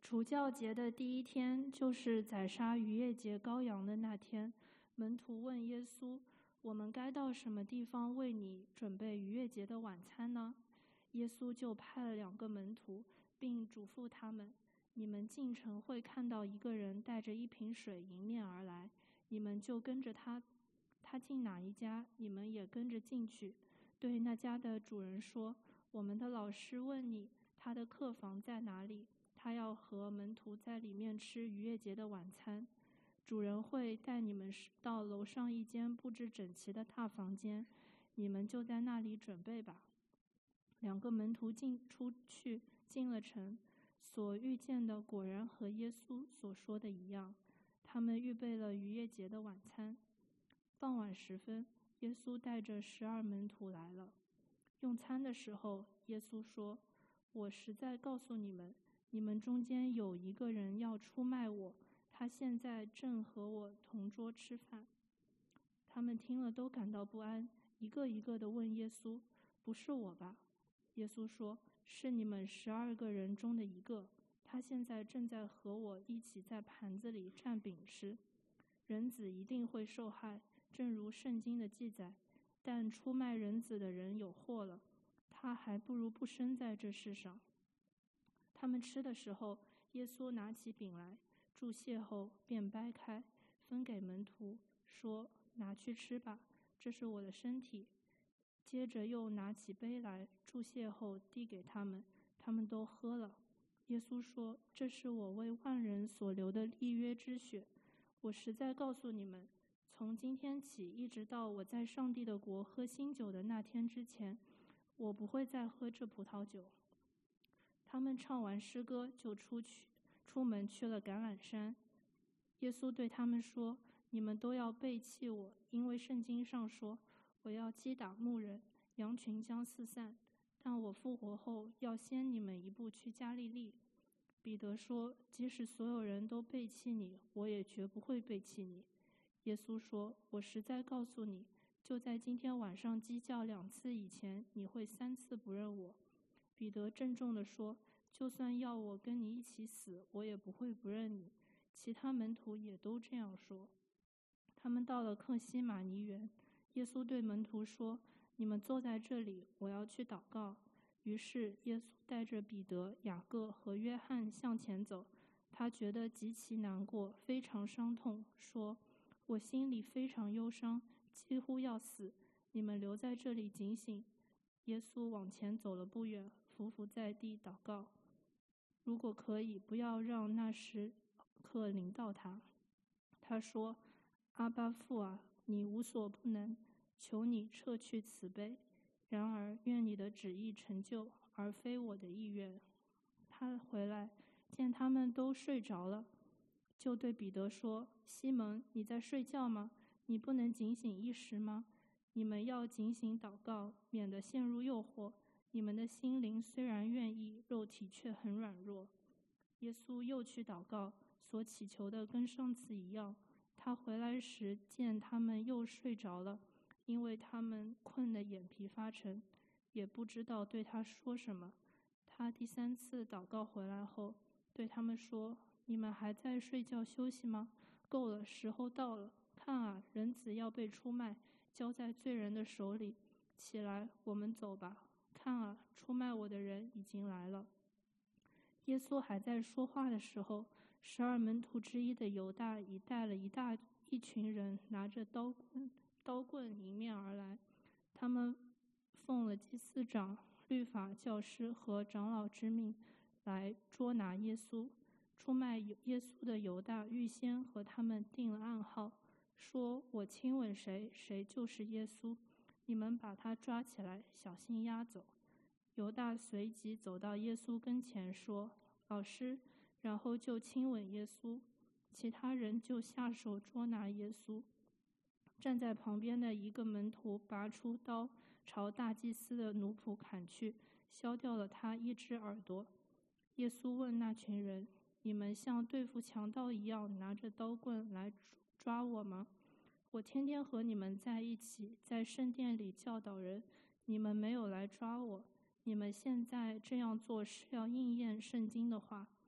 除酵节的第一天，就是宰杀逾越节羔羊的那天。门徒问耶稣：“我们该到什么地方为你准备逾越节的晚餐呢？”耶稣就派了2个门徒，并嘱咐他们：“你们进城会看到一个人带着一瓶水迎面而来，你们就跟着他。他进哪一家，你们也跟着进去。对那家的主人说：我们的老师问你，他的客房在哪里？他要和门徒在里面吃逾越节的晚餐。主人会带你们到楼上一间布置整齐的大房间，你们就在那里准备吧。”2个门徒出去进了城，所遇见的果然和耶稣所说的一样，他们预备了逾越节的晚餐。傍晚时分，耶稣带着12门徒来了。用餐的时候，耶稣说：“我实在告诉你们，你们中间有一个人要出卖我，他现在正和我同桌吃饭。”他们听了都感到不安，一个一个地问耶稣：“不是我吧？”耶稣说：“是你们12个人中的一个，他现在正在和我一起在盘子里蘸饼吃。人子一定会受害，正如圣经的记载，但出卖人子的人有祸了，他还不如不生在这世上。”他们吃的时候，耶稣拿起饼来，祝谢后便掰开，分给门徒，说：“拿去吃吧，这是我的身体。”接着又拿起杯来，祝谢后递给他们，他们都喝了。耶稣说：“这是我为万人所流的立约之血。我实在告诉你们，从今天起，一直到我在上帝的国喝新酒的那天之前，我不会再喝这葡萄酒。”他们唱完诗歌，就出门去了橄榄山。耶稣对他们说：“你们都要背弃我，因为圣经上说，我要击打牧人，羊群将四散。但我复活后，要先你们一步去加利利。”彼得说：“即使所有人都背弃你，我也绝不会背弃你。”耶稣说：“我实在告诉你，就在今天晚上鸡叫2次以前，你会3次不认我。”彼得郑重地说：“就算要我跟你一起死，我也不会不认你。”其他门徒也都这样说。他们到了客西马尼园，耶稣对门徒说：“你们坐在这里，我要去祷告。”于是耶稣带着彼得、雅各和约翰向前走，他觉得极其难过，非常伤痛，说：“我心里非常忧伤，几乎要死。你们留在这里警醒。”耶稣往前走了不远，伏在地祷告：“如果可以，不要让那时刻临到他。”他说：“阿爸父啊，你无所不能，求你撤去此杯。然而愿你的旨意成就，而非我的意愿。”他回来见他们都睡着了，就对彼得说：“西门，你在睡觉吗？你不能警醒一时吗？你们要警醒祷告，免得陷入诱惑。你们的心灵虽然愿意，肉体却很软弱。”耶稣又去祷告，所祈求的跟上次一样。他回来时见他们又睡着了，因为他们困得眼皮发沉，也不知道对他说什么。他第3次祷告回来后，对他们说：“你们还在睡觉休息吗？够了，时候到了。看啊，人子要被出卖，交在罪人的手里。起来，我们走吧。看啊，出卖我的人已经来了。”耶稣还在说话的时候，12门徒之一的犹大已带了一群人，拿着刀棍迎面而来。他们奉了祭司长、律法教师和长老之命来捉拿耶稣。出卖耶稣的犹大预先和他们定了暗号，说：“我亲吻谁，谁就是耶稣。你们把他抓起来，小心押走。”犹大随即走到耶稣跟前说：“老师。”然后就亲吻耶稣。其他人就下手捉拿耶稣。站在旁边的一个门徒拔出刀，朝大祭司的奴仆砍去，削掉了他一只耳朵。耶稣问那群人：“你们像对付强盗一样拿着刀棍来抓我吗？我天天和你们在一起，在圣殿里教导人，你们没有来抓我。你们现在这样做是要应验圣经的话。”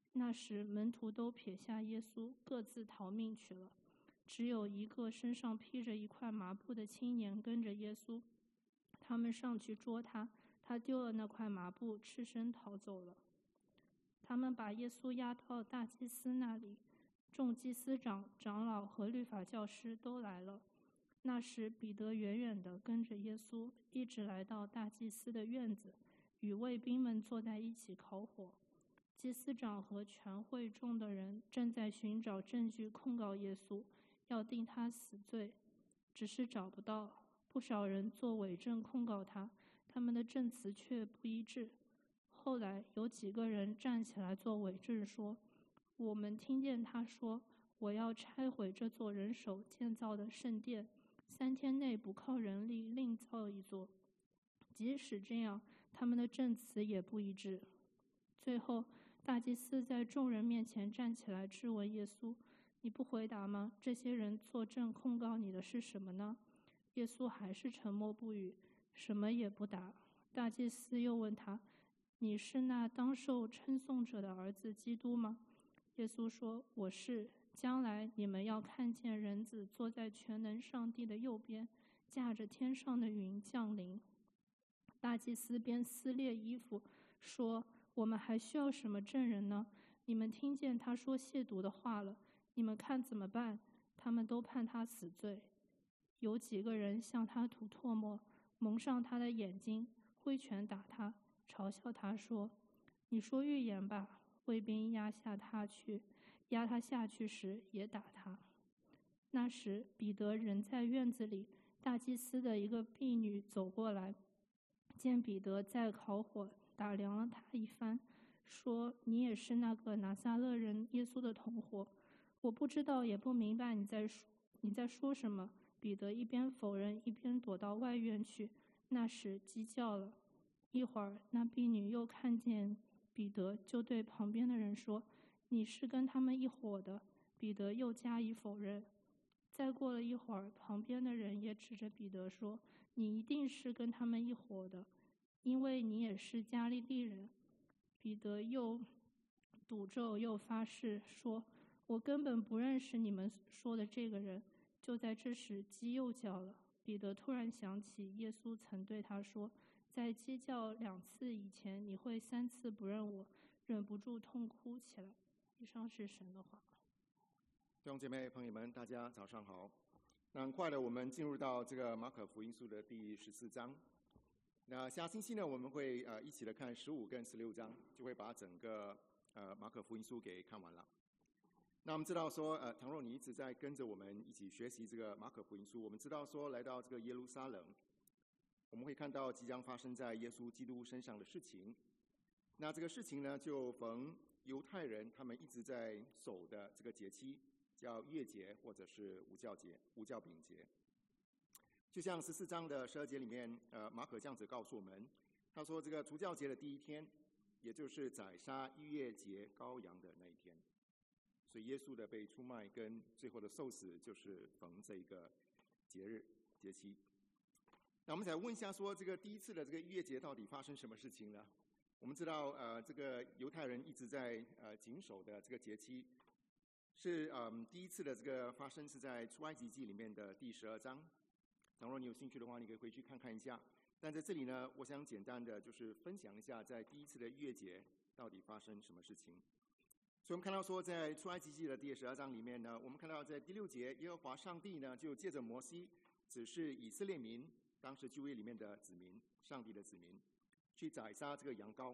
那时门徒都撇下耶稣，各自逃命去了。只有一个身上披着一块麻布的青年跟着耶稣。他们上去捉他，他丢了那块麻布，赤身逃走了。他们把耶稣押到大祭司那里，众祭司长、长老和律法教师都来了。那时彼得远远地跟着耶稣，一直来到大祭司的院子，与卫兵们坐在一起烤火。祭司长和全会众的人正在寻找证据控告耶稣，要定他死罪，只是找不到。不少人作伪证控告他，他们的证词却不一致。后来有几个人站起来作伪证说，我们听见他说，我要拆毁这座人手建造的圣殿，3天内不靠人力另造一座。即使这样，他们的证词也不一致。最后大祭司在众人面前站起来质问耶稣，你不回答吗？这些人作证控告你的是什么呢？耶稣还是沉默不语，什么也不答。大祭司又问他，你是那当受称颂者的儿子基督吗？耶稣说，我是。将来你们要看见人子坐在全能上帝的右边，驾着天上的云降临。大祭司便撕裂衣服，说，我们还需要什么证人呢？你们听见他说亵渎的话了，你们看怎么办？他们都判他死罪。有几个人向他吐唾沫，蒙上他的眼睛，挥拳打他，嘲笑他说，你说预言吧。卫兵压他下去时也打他。那时彼得人在院子里，大祭司的一个婢女走过来，见彼得在烤火，打量了他一番，说，你也是那个拿撒勒人耶稣的同伙。我不知道也不明白你在说什么。彼得一边否认，一边躲到外院去。那时鸡叫了。一会儿，那婢女又看见彼得，就对旁边的人说，你是跟他们一伙的。彼得又加以否认。再过了一会儿，旁边的人也指着彼得说，你一定是跟他们一伙的，因为你也是加利利人。彼得又赌咒又发誓说，我根本不认识你们说的这个人。就在这时，鸡又叫了。彼得突然想起耶稣曾对他说，在鸡叫2次以前，你会3次不认我，忍不住痛哭起来。以上是神的话。 弟兄姐妹朋友们，大家早上好。那很快的，我们进入到这个马可福音书的第14章。那下星期呢，我们会一起来看15跟16章，就会把整个马可福音书给看完了。那我们知道说，倘若你一直在跟着我们一起学习这个马可福音书，我们知道说，来到这个耶路撒冷，我们会看到即将发生在耶稣基督身上的事情。那这个事情呢，就逢犹太人他们一直在守的这个节期，叫逾越节或者是无酵饼节。就像14章的12节里面，马可这样子告诉我们，他说这个除酵节的第1天，也就是宰杀逾越节羔羊的那一天。所以耶稣的被出卖跟最后的受死就是逢这个节期。那我们再问一下说，这个第一次的这个逾越节到底发生什么事情呢？我们知道这个犹太人一直在谨守的这个节期是第一次的这个发生是在出埃及记里面的第12章。倘若你有兴趣的话，你可以回去看看一下。但在这里呢，我想简单的就是分享一下在第一次的逾越节到底发生什么事情。所以我们看到说，在出埃及记的第12章里面呢，我们看到在第6节，耶和华上帝呢就借着摩西指示以色列民，当时旧约里面的子民，上帝的子民，去宰杀这个羊羔，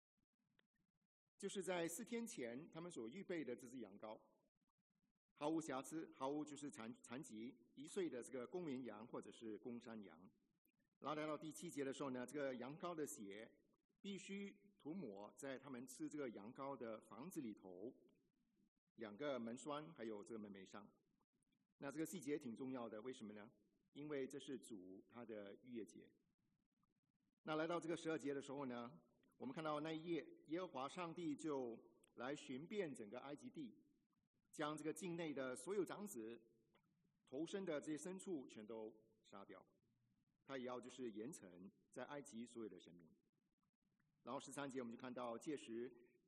就是在4天前他们所预备的这只羊羔，毫无瑕疵，毫无就是残疾1岁的这个公绵羊或者是公山羊。然后来到第7节的时候呢，这个羊羔的血必须涂抹在他们吃这个羊羔的房子里头2个门栓还有这个门楣上。那这个细节挺重要的，为什么呢？因为这是主他的逾越节。那来到这个12节的时候呢，我们看到那一夜，耶和华上帝就来巡遍整个埃及地，将这个境内的所有长子头生的这些牲畜全都杀掉，他也要就是严惩在埃及所有的神明。然后13节我们就看到，届时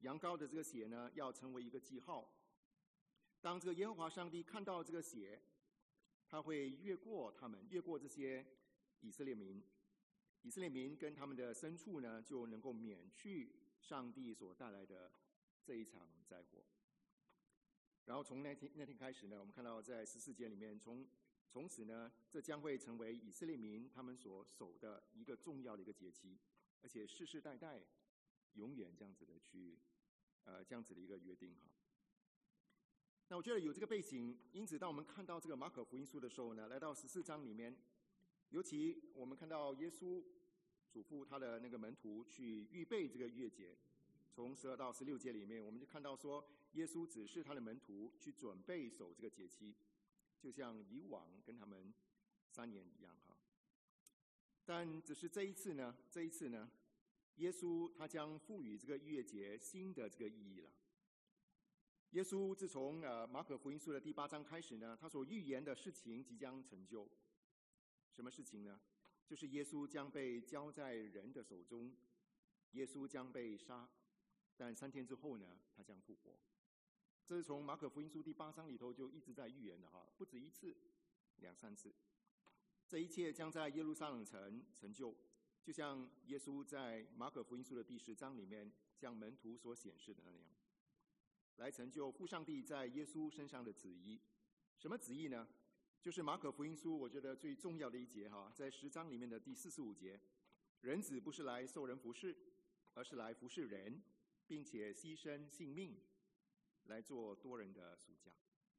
羊羔的这个血呢，要成为一个记号。当这个耶和华上帝看到这个血，他会越过他们，越过这些以色列民。以色列民跟他们的牲畜呢，就能够免去上帝所带来的这一场灾祸。然后从那天开始呢，我们看到在14节里面，从此呢，这将会成为以色列民他们所守的一个重要的一个节期，而且世世代代永远这样子的去这样子的一个约定哈。那我觉得有这个背景，因此当我们看到这个马可福音书的时候呢，来到14章里面，尤其我们看到耶稣嘱咐他的那个门徒去预备这个逾越节，从12到16节里面，我们就看到说，耶稣指示他的门徒去准备守这个节期，就像以往跟他们3年一样哈。但只是这一次呢，耶稣他将赋予这个逾越节新的这个意义了。耶稣自从马可福音书的第8章开始呢，他所预言的事情即将成就。什么事情呢？就是耶稣将被交在人的手中，耶稣将被杀，但3天之后呢，他将复活。这是从马可福音书第8章里头就一直在预言的哈，不止1次，2、3次。这一切将在耶路撒冷城成就，就像耶稣在马可福音书的第10章里面向门徒所显示的那样，来成就父上帝在耶稣身上的旨意。什么旨意呢？就是马可福音书我觉得最重要的一节哈，在10章里面的第45节，人子不是来受人服侍，而是来服侍人，并且牺牲性命，来做多人的赎价。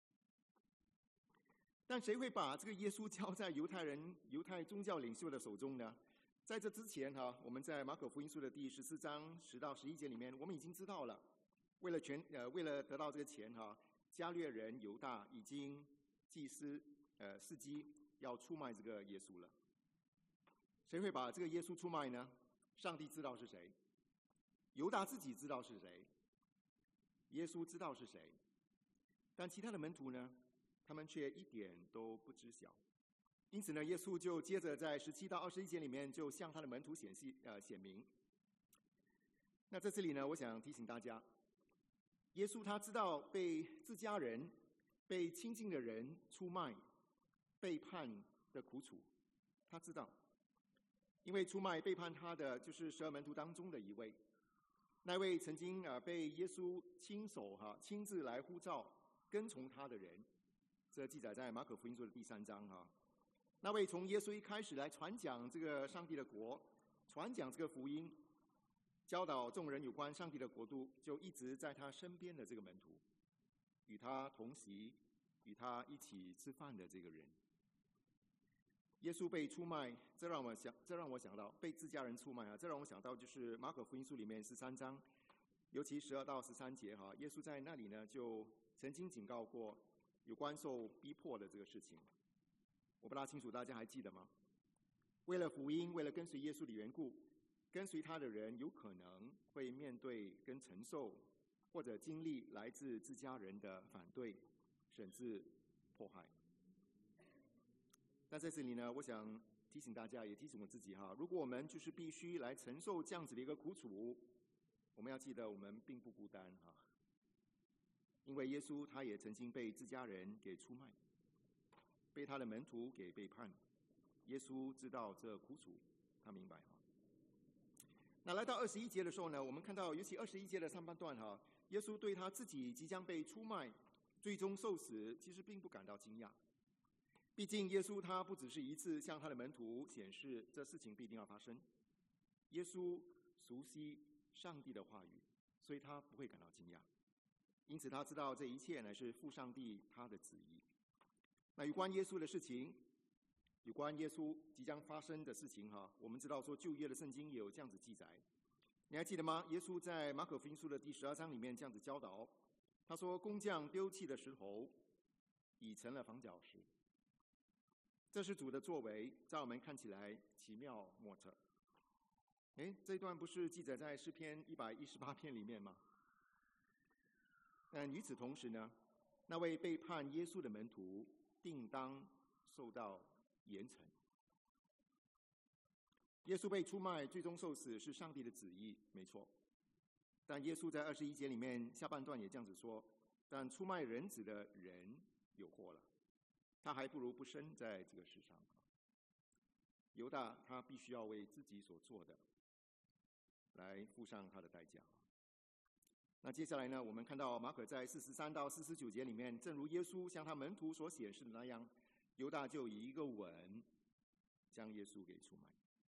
但谁会把这个耶稣交在犹太宗教领袖的手中呢？在这之前哈，我们在马可福音书的第14章10到11节里面，我们已经知道了，为了得到这个钱哈，加略人犹大已经祭司司机要出卖这个耶稣了。谁会把这个耶稣出卖呢？上帝知道是谁，犹大自己知道是谁，耶稣知道是谁，但其他的门徒呢，他们却一点都不知晓。因此呢，耶稣就接着在17到21节里面就向他的门徒显明。那在这里呢，我想提醒大家，耶稣他知道被自家人、被亲近的人出卖、背叛的苦楚，他知道，因为出卖背叛他的就是12门徒当中的一位，那位曾经被耶稣亲自来呼召跟从他的人，这记载在马可福音书的第3章哈。那位从耶稣一开始来传讲这个上帝的国，传讲这个福音，教导众人有关上帝的国度，就一直在他身边的这个门徒，与他同席，与他一起吃饭的这个人。耶稣被出卖，这让我想到被自家人出卖啊，这让我想到就是马可福音书里面13章，尤其12到13节哈，耶稣在那里呢就曾经警告过有关受逼迫的这个事情。我不大清楚大家还记得吗？为了福音，为了跟随耶稣的缘故，跟随他的人有可能会面对跟承受或者经历来自自家人的反对甚至迫害。那在这里呢，我想提醒大家，也提醒我自己哈，如果我们就是必须来承受这样子的一个苦楚，我们要记得我们并不孤单哈，因为耶稣他也曾经被自家人给出卖，被他的门徒给背叛，耶稣知道这苦楚，他明白哈。那来到21节的时候呢，我们看到尤其21节的上半段哈，耶稣对他自己即将被出卖、最终受死，其实并不感到惊讶。毕竟耶稣他不只是一次向他的门徒显示这事情必定要发生，耶稣熟悉上帝的话语，所以他不会感到惊讶，因此他知道这一切乃是父上帝他的旨意。那有关耶稣的事情，有关耶稣即将发生的事情哈，我们知道说旧约的圣经也有这样子记载。你还记得吗？耶稣在马可福音书的第12章里面这样子教导，他说工匠丢弃的石头已成了房角石。这是主的作为，在我们看起来奇妙莫测。这一段不是记载在诗篇118篇里面吗？但与此同时呢，那位背叛耶稣的门徒定当受到严惩。耶稣被出卖，最终受死是上帝的旨意，没错。 但耶稣在21节里面下半段也这样子说：但出卖人子的人有祸了，他还不如不生在这个世上。犹大他必须要为自己所做的来付上他的代价。那接下来呢，我们看到马可在43到49节里面，正如耶稣向他门徒所显示的那样，犹大就以一个吻将耶稣给出卖。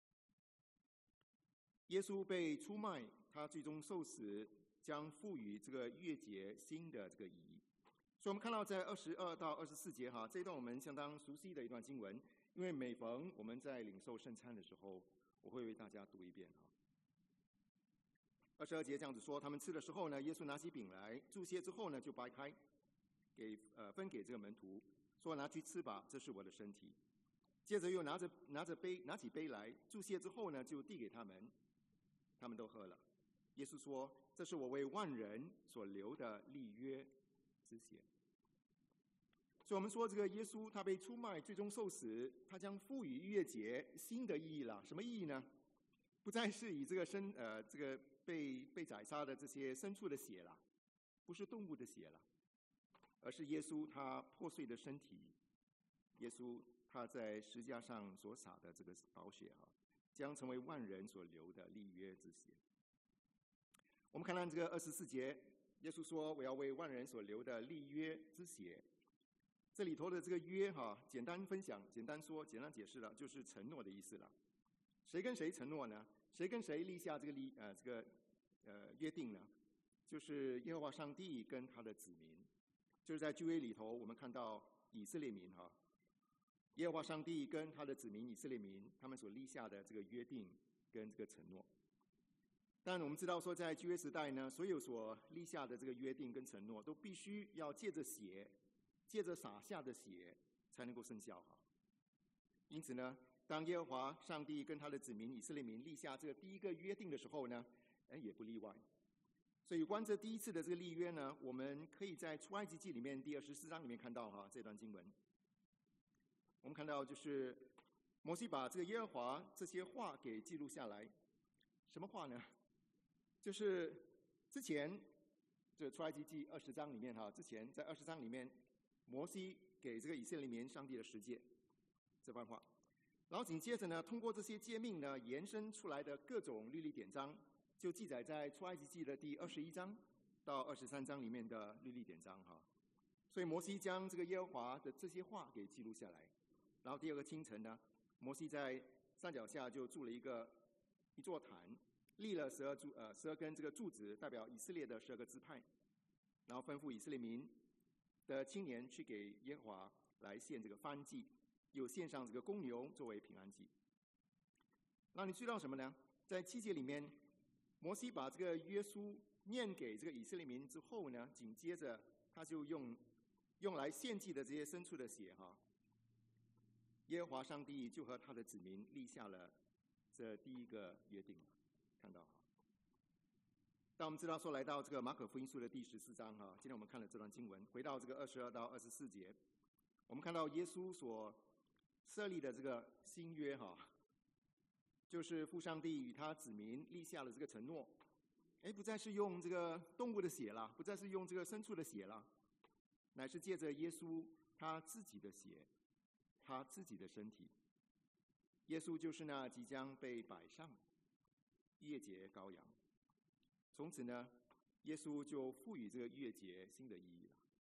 耶稣被出卖，他最终受死，将赋予这个逾越节新的这个意义。所以我们看到在22到24节这一段我们相当熟悉的一段经文，因为每逢我们在领受圣餐的时候，我会为大家读一遍。22节这样子说：他们吃的时候呢，耶稣拿起饼来，祝谢之后呢，就掰开，分给这个门徒，说：拿去吃吧，这是我的身体。接着又拿起杯来，祝谢之后呢，就递给他们，他们都喝了。耶稣说：这是我为万人所流的立约之血。所以我们说，这个耶稣他被出卖，最终受死，他将赋予逾越节新的意义了。什么意义呢？不再是以这个被宰杀的这些牲畜的血了，不是动物的血了，而是耶稣他破碎的身体，耶稣他在十字架上所洒的这个宝血将成为万人所流的立约之血。我们看看这个24节，耶稣说：我要为万人所流的立约之血。这里头的这个约简单分享，简单解释了，就是承诺的意思了。谁跟谁承诺呢？谁跟谁立下这个约定呢？就是耶和华上帝跟他的子民。就是在旧约里头，我们看到以色列民耶和华上帝跟他的子民以色列民，他们所立下的这个约定跟这个承诺。但我们知道说，在旧约时代呢，所有所立下的这个约定跟承诺，都必须要借着洒下的血才能够生效因此呢，当耶和华上帝跟他的子民以色列民立下这个第一个约定的时候呢，也不例外。所以有关这第一次的这个立约呢，我们可以在出埃及记里面第24章里面看到这段经文。我们看到就是摩西把这个耶和华这些话给记录下来。什么话呢？就是之前这出埃及记20章里面之前在20章里面，摩西给这个以色列民上帝的十诫这番话，然后紧接着呢，通过这些诫命呢，延伸出来的各种律例典章，就记载在出埃及记的第21章到23章里面的律例典章所以摩西将这个耶和华的这些话给记录下来。然后第二个清晨呢，摩西在山脚下就筑了一座坛，立了12根这个柱子，代表以色列的12个支派，然后吩咐以色列民的青年去给耶和华来献这个燔祭，又献上这个公牛作为平安祭。那你知道什么呢？在7节里面，摩西把这个约书念给这个以色列民之后呢，紧接着他就用来献祭的这些牲畜的血耶和华上帝就和他的子民立下了这第一个约定。看到但我们知道说，来到这个马可福音书的第14章今天我们看了这段经文，回到这个22到24节，我们看到耶稣所设立的这个新约就是父上帝与他子民立下了这个承诺，不再是用这个动物的血了，不再是用这个牲畜的血了，乃是借着耶稣他自己的血，他自己的身体。耶稣就是那即将被摆上逾越节羔羊。从此呢，耶稣就赋予这个逾越节新的意义了。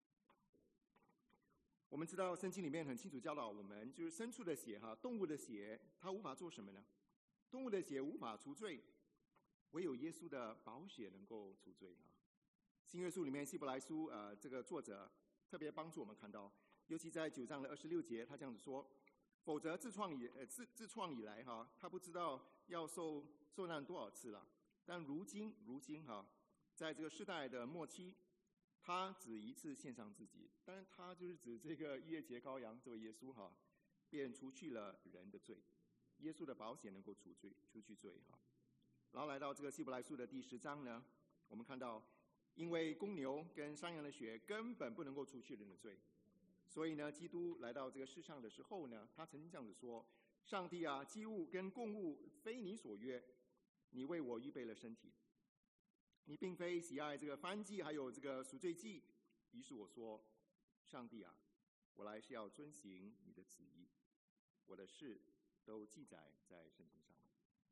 我们知道圣经里面很清楚教导我们，就是牲畜的血动物的血它无法做什么呢？动物的血无法除罪，唯有耶稣的宝血能够除罪新约书里面希伯来书这个作者特别帮助我们看到，尤其在9章的26节，他这样子说：否则自创以来他不知道要受难多少次了。但如今在这个世代的末期，他只一次献上自己，当然他就是指这个逾越节羔羊这位耶稣便除去了人的罪。耶稣的宝血能够除去罪然后来到这个希伯来书的第10章呢，我们看到，因为公牛跟山羊的血根本不能够除去人的罪，所以呢，基督来到这个世上的时候呢，他曾经这样子说：上帝祭物跟供物非你所约，你为我预备了身体。 你并非喜爱这个燔祭，还有这个赎罪祭。于是我说，上帝啊，我来是要遵行你的旨意，我的事都记载在圣经上。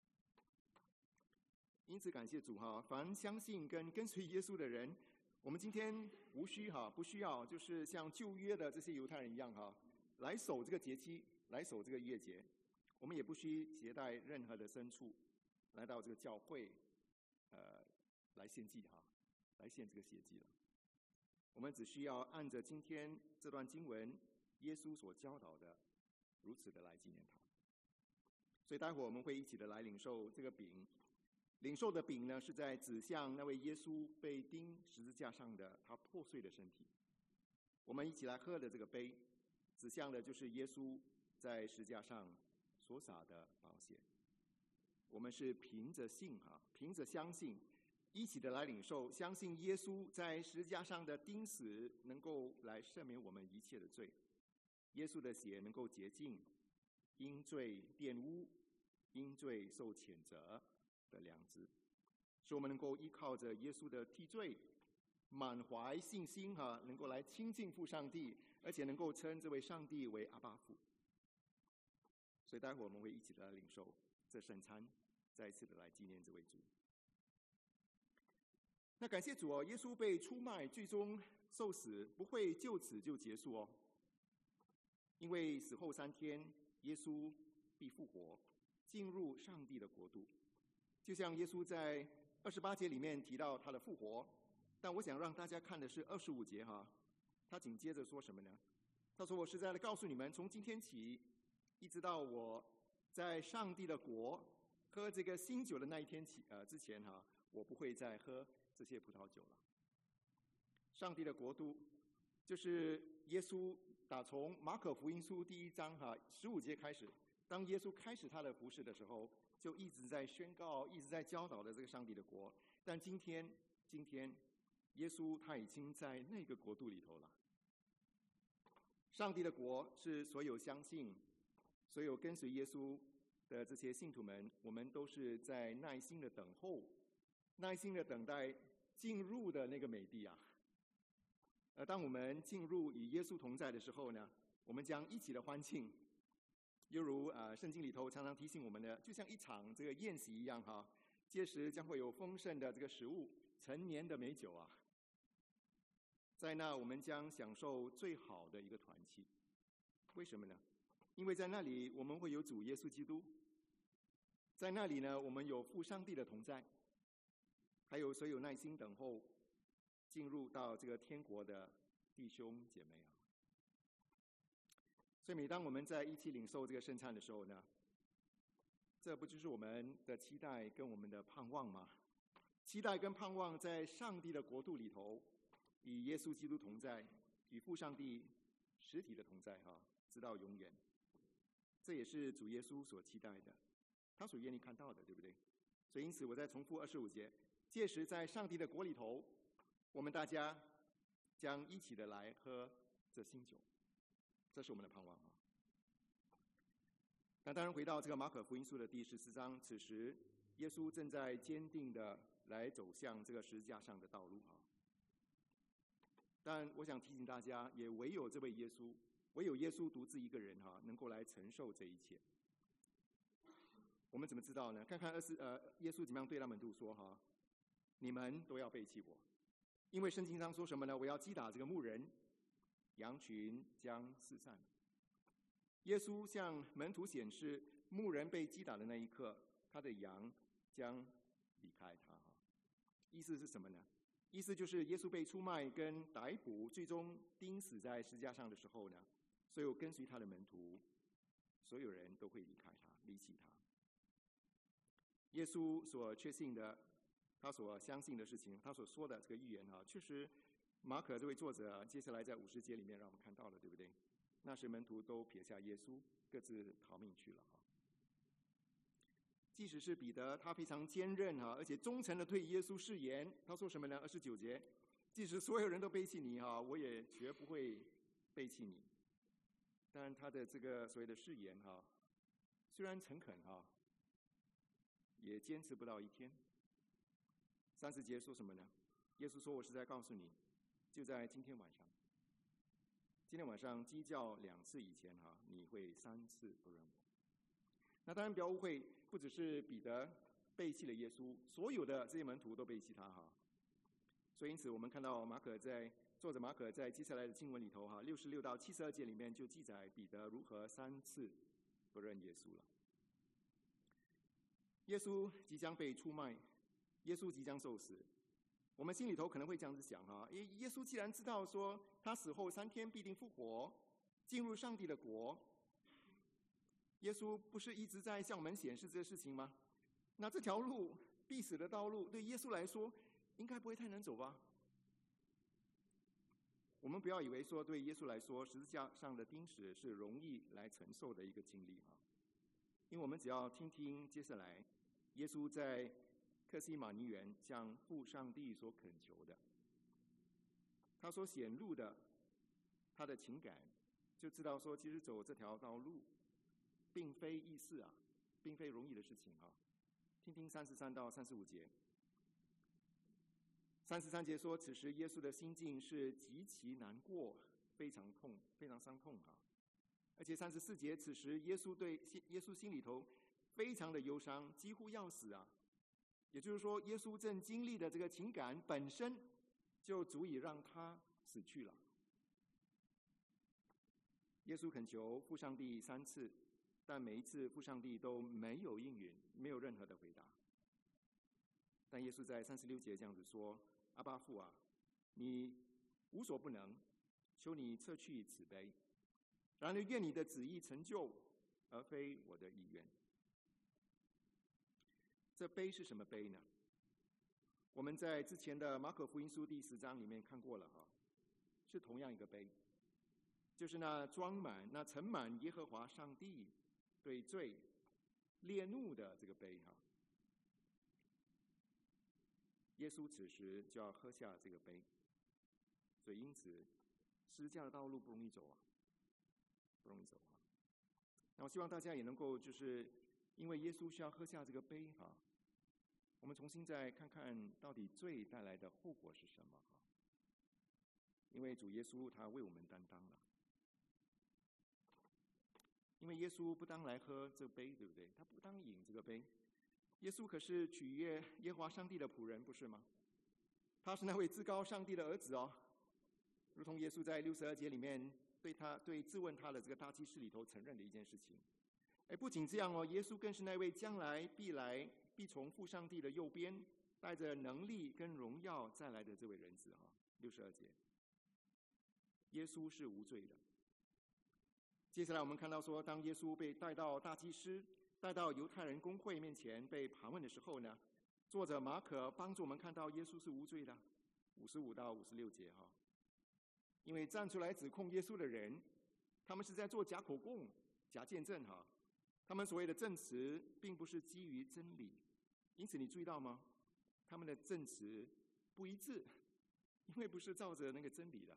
因此感谢主哈，凡相信跟随耶稣的人，我们今天不需要就是像旧约的这些犹太人一样哈，来守这个节期，来守这个逾越节。我们也不需携带任何的牲畜来到这个教会，来献祭哈，来献这个血祭了。我们只需要按着今天这段经文耶稣所教导的，如此的来纪念他。所以待会儿我们会一起的来领受这个饼。领受的饼呢，是在指向那位耶稣被钉十字架上的他破碎的身体。我们一起来喝的这个杯，指向的就是耶稣在十字架上所洒的宝血。我们是凭着信凭着相信，一起的来领受，相信耶稣在十字架上的钉死能够来赦免我们一切的罪，耶稣的血能够洁净因罪玷污、因罪受谴责的良知，使我们能够依靠着耶稣的替罪，满怀信心能够来亲近父上帝，而且能够称这位上帝为阿爸父。所以待会儿我们会一起的来领受这圣餐，再一次的来纪念这位主。那感谢主哦，耶稣被出卖，最终受死，不会就此就结束哦，因为死后3天，耶稣必复活，进入上帝的国度。就像耶稣在28节里面提到他的复活，但我想让大家看的是25节他紧接着说什么呢？他说：“我实在的告诉你们，从今天起，一直到我在上帝的国喝这个新酒的那一天之前我不会再喝这些葡萄酒了。”上帝的国度就是耶稣打从马可福音书第1章15节开始，当耶稣开始他的服事的时候，就一直在宣告，一直在教导的这个上帝的国。但今天耶稣他已经在那个国度里头了。上帝的国是所有相信、所有跟随耶稣的这些信徒们，我们都是在耐心的等候，耐心的等待进入的那个美地当我们进入与耶稣同在的时候呢，我们将一起的欢庆，犹如圣经里头常常提醒我们的，就像一场这个宴席一样届时将会有丰盛的这个食物，陈年的美酒在那我们将享受最好的一个团契。为什么呢？因为在那里我们会有主耶稣基督，在那里呢我们有父上帝的同在，还有所有耐心等候进入到这个天国的弟兄姐妹所以每当我们在一起领受这个圣餐的时候呢，这不就是我们的期待跟我们的盼望吗？期待跟盼望在上帝的国度里头，与耶稣基督同在，与父上帝实体的同在直到永远。这也是主耶稣所期待的，他所愿意看到的，对不对？所以因此我再重复25节，届时在上帝的国里头，我们大家将一起的来喝这新酒，这是我们的盼望那当然回到这个马可福音书的第14章，此时耶稣正在坚定的来走向这个十字架上的道路但我想提醒大家，也唯有这位耶稣，唯有耶稣独自一个人能够来承受这一切。我们怎么知道呢？看看耶稣怎么样对他们说你们都要背弃我，因为圣经上说什么呢？我要击打这个牧人，羊群将四散。耶稣向门徒显示，牧人被击打的那一刻，他的羊将离开他意思是什么呢？意思就是耶稣被出卖跟逮捕，最终钉死在十字架上的时候呢，所有跟随他的门徒，所有人都会离开他，离弃他。耶稣所确信的，他所相信的事情，他所说的这个预言确实马可这位作者接下来在50节里面让我们看到了，对不对？那时门徒都撇下耶稣，各自逃命去了即使是彼得，他非常坚韧而且忠诚的对耶稣誓言，他说什么呢？29节，即使所有人都背弃你我也绝不会背弃你。但他的这个所谓的誓言虽然诚恳也坚持不到1天。 30节说什么呢？耶稣说：“我实在告诉你，就在今天晚上，鸡叫2次以前你会3次不认我。”那当然不要误会，不只是彼得背弃了耶稣，所有的这些门徒都背弃他所以因此我们看到作者马可在接下来的经文里头66到72节里面就记载彼得如何3次不认耶稣了。耶稣即将被出卖，耶稣即将受死。我们心里头可能会这样子想耶稣既然知道说他死后3天必定复活，进入上帝的国，耶稣不是一直在向我们显示这个事情吗？那这条路必死的道路对耶稣来说应该不会太难走吧？我们不要以为说对耶稣来说十字架上的钉死是容易来承受的一个经历因为我们只要听听接下来耶稣在客西马尼园向父上帝所恳求的，他所显露的他的情感，就知道说其实走这条道路并非易事并非容易的事情听听33到35节。33节说，此时耶稣的心境是极其难过，非常痛，非常伤痛而且34节，此时耶稣心里头非常的忧伤，几乎要死也就是说，耶稣正经历的这个情感本身就足以让他死去了。耶稣恳求父上帝3次，但每一次父上帝都没有应允，没有任何的回答。但耶稣在36节这样子说：“阿爸父你无所不能，求你撤去此杯。然而愿你的旨意成就，而非我的意愿。”这杯是什么杯呢？我们在之前的马可福音书第10章里面看过了是同样一个杯，就是那盛满耶和华上帝对罪烈怒的这个杯耶稣此时就要喝下这个杯，所以因此十字架的道路不容易走不容易走那我希望大家也能够就是因为耶稣需要喝下这个杯我们重新再看看到底罪带来的后果是什么因为主耶稣他为我们担当了，因为耶稣不当来喝这杯，对不对？他不当饮这个杯。耶稣可是取悦耶和华上帝的仆人，不是吗？他是那位至高上帝的儿子如同耶稣在62节里面对质问他的这个大祭司里头承认的一件事情。不仅这样耶稣更是那位将来必从父上帝的右边带着能力跟荣耀再来的这位人子62节，耶稣是无罪的。接下来我们看到说，当耶稣被带到大祭司带到犹太人公会面前被盘问的时候呢，作者马可帮助我们看到耶稣是无罪的，55到56节因为站出来指控耶稣的人，他们是在做假口供、假见证他们所谓的证词并不是基于真理，因此你注意到吗？他们的证词不一致，因为不是照着那个真理的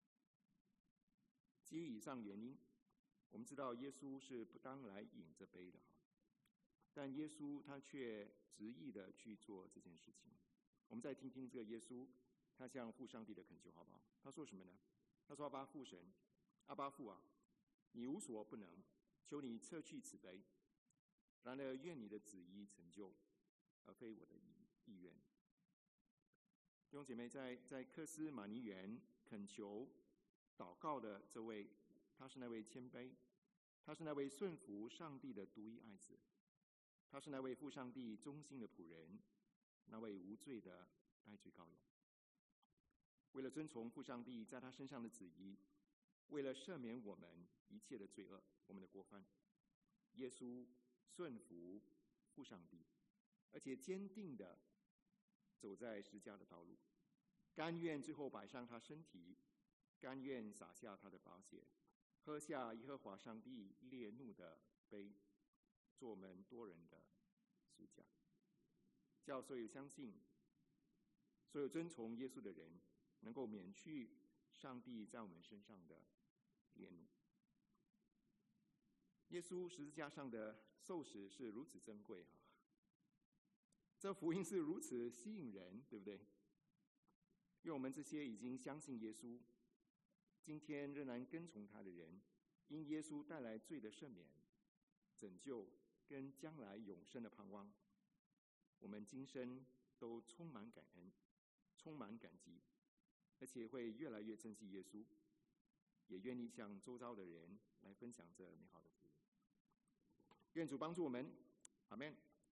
基于以上原因，我们知道耶稣是不当来饮这杯的但耶稣他却执意的去做这件事情。我们再听听这个耶稣他向父上帝的恳求好不好？他说什么呢？他说：“阿爸父神，阿爸父你无所不能，求你撤去此杯，然而愿你的旨意成就，而非我的意愿。”弟兄姐妹，在客西马尼园恳求祷告的这位，他是那位谦卑，他是那位顺服上帝的独一爱子，他是那位父上帝忠心的仆人，那位无罪的代罪羔羊。为了遵从父上帝在他身上的旨意，为了赦免我们一切的罪恶，我们的过犯，耶稣顺服父上帝，而且坚定的走在十字架的道路，甘愿最后摆上他身体，甘愿洒下他的宝血，喝下耶和华上帝烈怒的杯，做我们多人的赎价，叫所有相信、所有遵从耶稣的人能够免去上帝在我们身上的烈怒。耶稣十字架上的受死是如此珍贵这福音是如此吸引人，对不对？因为我们这些已经相信耶稣，今天仍然跟从他的人，因耶稣带来罪的赦免、拯救跟将来永生的盼望，我们今生都充满感恩，充满感激，而且会越来越珍惜耶稣，也愿意向周遭的人来分享这美好的福音。愿主帮助我们，阿们。